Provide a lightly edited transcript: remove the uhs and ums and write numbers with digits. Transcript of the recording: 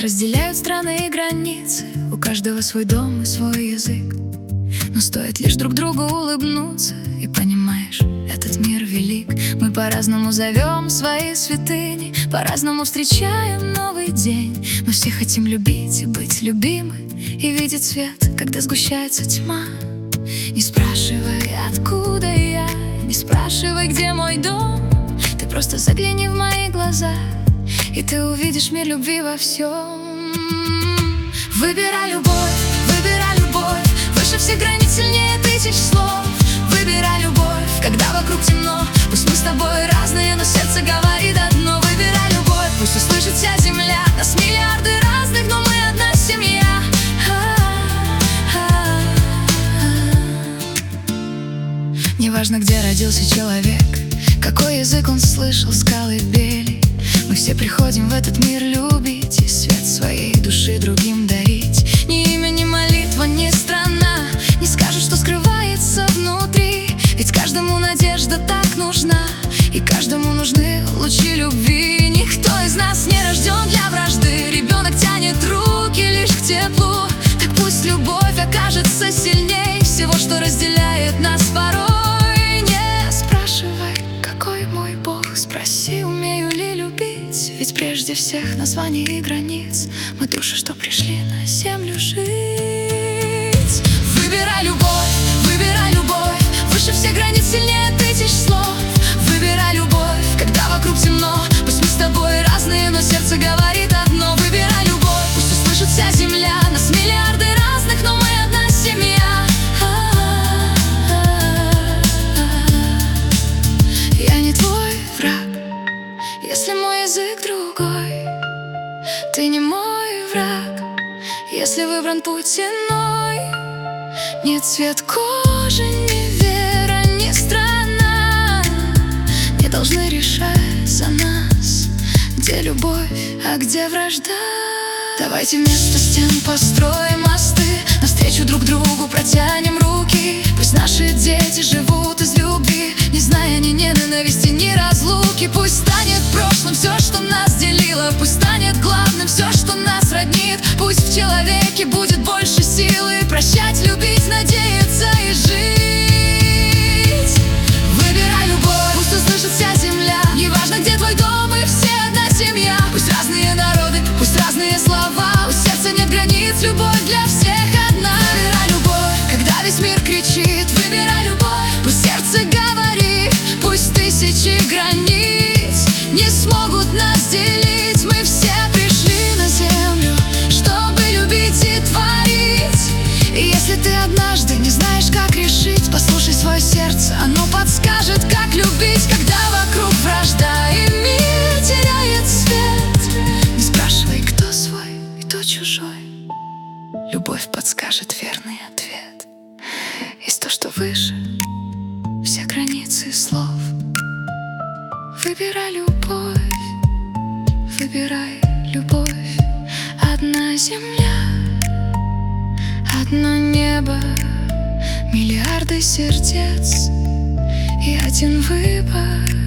разделяют страны и границы, у каждого свой дом и свой язык. Но стоит лишь друг другу улыбнуться, и понимаешь, этот мир велик. Мы по-разному зовем свои святыни, по-разному встречаем новый день. Мы все хотим любить и быть любимы, и видеть свет, когда сгущается тьма. Не спрашивай, откуда я, не спрашивай, где мой дом. Ты просто загляни в мои глаза, и ты увидишь мир любви во всем. Выбирай любовь, выше всех границ, сильнее тысяч слов. Выбирай любовь, когда вокруг темно. Пусть мы с тобой разные, но сердце говорит одно. Выбирай любовь, пусть услышит вся земля. Нас миллиарды разных, но мы одна семья. Неважно, где родился человек, какой язык он слышал с колыбели. Мы все приходим в этот мир любить и свет своей души другим дарить. Ни имя, ни молитва, ни страна не скажут, что скрывается внутри. Ведь каждому надежда так нужна, и каждому нужны лучи любви. Никто из нас не рожден для вражды, ребенок тянет руки лишь к теплу. Так пусть любовь окажется сильней всего, что разделяет нас порой. Не спрашивай, какой мой Бог, спроси, умею ли любить. Ведь прежде всех названий и границ мы души, что пришли на землю жить. Выбирай любовь, выше всех границ, сильнее тысяч слов. Выбирай любовь, когда вокруг темно. Пусть мы с тобой разные, но сердце говорит одно. Выбирай любовь, пусть услышит вся земля. Нас миллиарды разных, но мы одна семья. Я не твой враг, если мой язык другой. Ты не мой враг, если выбран путь иной. Нет цвет кожи, ни вера, ни страна не должны решать за нас, где любовь, а где вражда. Давайте вместо стен построим мосты, навстречу друг другу протянем руки. Пусть наши дети живут из любви, не зная ни ненависти, ни разлуки. Пусть станет прошлым все, что нас делило, пусть станет главным все, что нас роднит. Пусть в человеке будет больше силы прощать, любить, надеяться и жить. Выбирай любовь, пусть услышит вся земля. Неважно, где твой дом, мы все одна семья. Пусть разные народы, пусть разные слова, у сердца нет границ, любовь для всех одна. Выбирай любовь, когда весь мир кричит. Выбирай любовь, пусть сердце говорит. Пусть тысячи границ не смогут нас делить. Мы все пришли на землю, чтобы любить и творить. И если ты однажды не знаешь, как решить, послушай свое сердце, оно подскажет, как любить. Когда вокруг вражда и мир теряет свет, не спрашивай, кто свой и кто чужой. Любовь подскажет верный ответ. Есть то, что выше все границы слов. Выбирай любовь, выбирай любовь. Одна земля, одно небо, миллиарды сердец и один выбор.